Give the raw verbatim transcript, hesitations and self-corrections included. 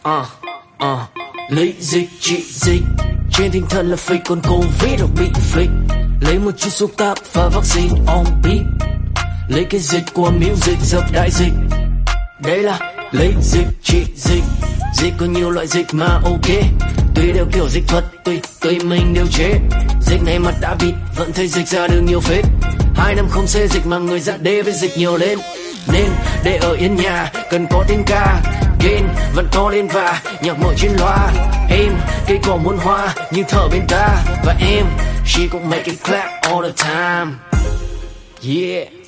Uh, uh, lấy dịch trị dịch, trên tinh thần là fake còn Covid hoặc bị fake. Lấy một chút xúc tác và vaccine on beat, lấy cái dịch của music dập đại dịch. Đây là lấy dịch trị dịch, dịch có nhiều loại dịch mà ok, tùy đều kiểu dịch thuật, tùy tùy mình điều chế. Dịch này mặt đã bịt, vẫn thấy dịch ra được nhiều phết. Hai năm không xê dịch mà người dạ đê với dịch nhiều lên, nên để ở yên nhà cần có tiếng ca. Gain vẫn to lên và nhạc mở trên loa. Em cây cỏ muôn hoa như thở bên ta, và em she cũng make it clap all the time. Yeah.